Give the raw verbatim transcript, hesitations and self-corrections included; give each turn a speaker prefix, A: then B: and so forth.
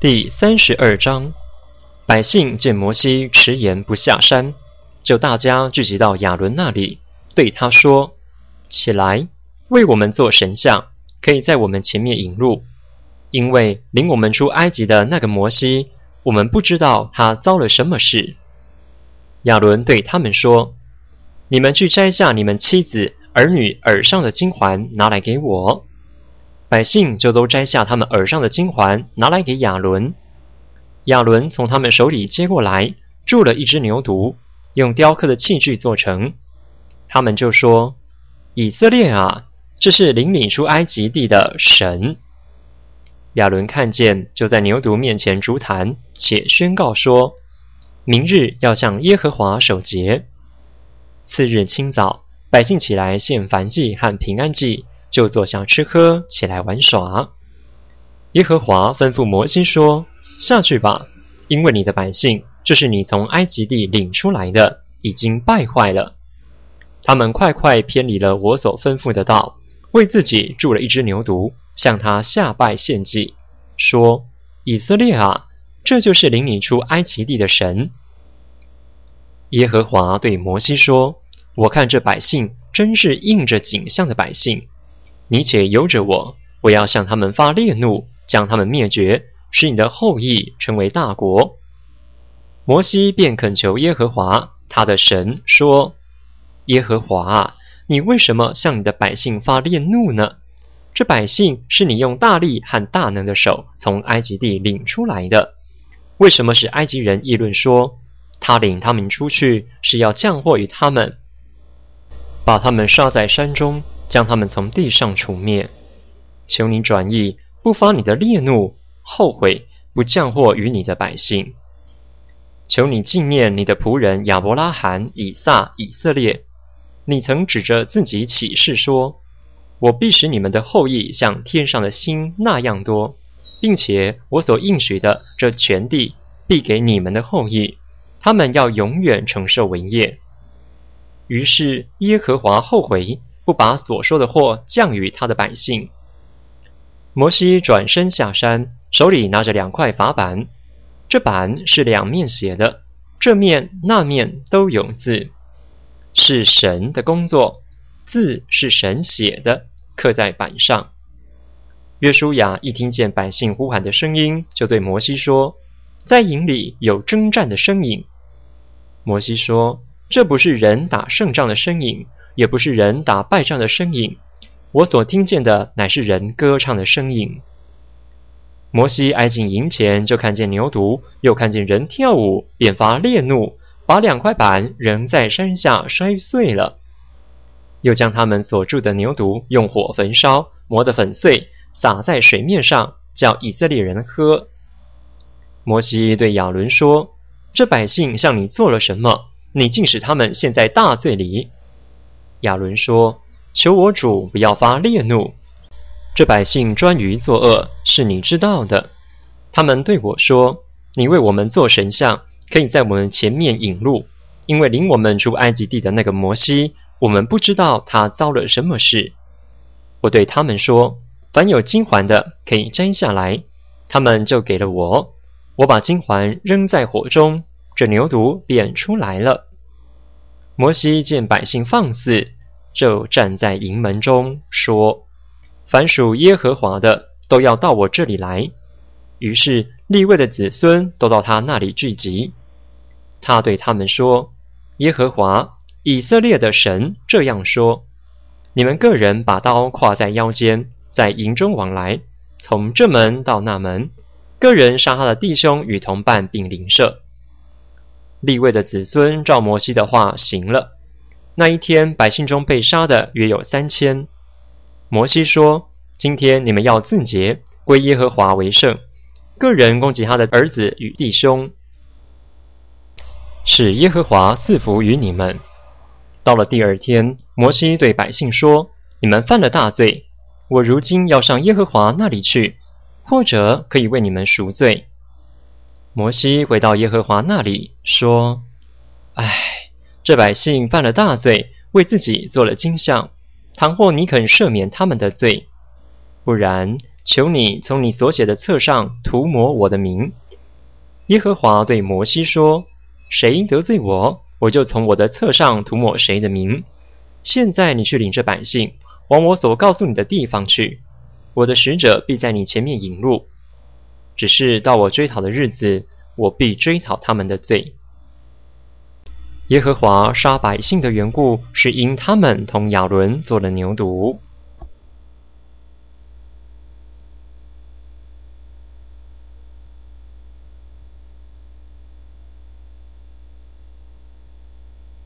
A: 第三十二章，百姓见摩西迟延不下山，就大家聚集到亚伦那里，对他说：起来，为我们做神像，可以在我们前面引路，因为领我们出埃及的那个摩西，我们不知道他遭了什么事。亚伦对他们说：你们去摘下你们妻子儿女耳上的金环，拿来给我。百姓就都摘下他们耳上的金环，拿来给亚伦。亚伦从他们手里接过来，铸了一只牛犊，用雕刻的器具做成。他们就说：以色列啊，这是领你出埃及地的神。亚伦看见，就在牛犊面前筑坛，且宣告说：明日要向耶和华守节。次日清早，百姓起来献燔祭和平安祭，就坐下吃喝，起来玩耍。耶和华吩咐摩西说：下去吧，因为你的百姓，就是你从埃及地领出来的，已经败坏了。他们快快偏离了我所吩咐的道，为自己铸了一只牛犊，向他下拜献祭，说：以色列啊，这就是领你出埃及地的神。耶和华对摩西说：我看这百姓真是应着景象的百姓，你且由着我，我要向他们发烈怒，将他们灭绝，使你的后裔成为大国。摩西便恳求耶和华他的神说：耶和华啊，你为什么向你的百姓发烈怒呢？这百姓是你用大力和大能的手从埃及地领出来的，为什么使埃及人议论说，他领他们出去是要降祸于他们，把他们杀在山中，将他们从地上除灭？求你转意，不发你的烈怒，后悔不降祸于你的百姓。求你纪念你的仆人亚伯拉罕、以撒、以色列，你曾指着自己起誓说：我必使你们的后裔像天上的星那样多，并且我所应许的这全地必给你们的后裔，他们要永远承受为业。于是耶和华后悔，不把所说的祸降于他的百姓。摩西转身下山，手里拿着两块法板，这板是两面写的，这面那面都有字，是神的工作，字是神写的，刻在板上。约书亚一听见百姓呼喊的声音，就对摩西说：在营里有征战的声音。摩西说：这不是人打胜仗的声音，也不是人打败仗的声音，我所听见的乃是人歌唱的声音。摩西挨近营前，就看见牛犊，又看见人跳舞，便发烈怒，把两块板扔在山下摔碎了，又将他们所铸的牛犊用火焚烧，磨得粉碎，撒在水面上，叫以色列人喝。摩西对亚伦说：这百姓向你做了什么？你竟使他们陷在大罪里。亚伦说：求我主不要发烈怒，这百姓专于作恶，是你知道的。他们对我说：你为我们做神像，可以在我们前面引路，因为领我们出埃及地的那个摩西，我们不知道他遭了什么事。我对他们说：凡有金环的可以摘下来。他们就给了我，我把金环扔在火中，这牛犊便出来了。摩西见百姓放肆，就站在营门中说：凡属耶和华的都要到我这里来。于是利未的子孙都到他那里聚集。他对他们说：耶和华以色列的神这样说：你们个人把刀挎在腰间，在营中往来，从这门到那门，个人杀他的弟兄与同伴并邻舍。利未的子孙照摩西的话行了。那一天百姓中被杀的约有三千。摩西说：今天你们要自洁，归耶和华为圣，个人攻击他的儿子与弟兄，使耶和华赐福于你们。到了第二天，摩西对百姓说：你们犯了大罪，我如今要上耶和华那里去，或者可以为你们赎罪。摩西回到耶和华那里说：唉，这百姓犯了大罪，为自己做了金像，倘或你肯赦免他们的罪，不然求你从你所写的册上涂抹我的名。耶和华对摩西说：谁得罪我，我就从我的册上涂抹谁的名。现在你去领着百姓，往我所告诉你的地方去，我的使者必在你前面引路。只是到我追讨的日子，我必追讨他们的罪。耶和华杀百姓的缘故，是因他们同亚伦做了牛犊。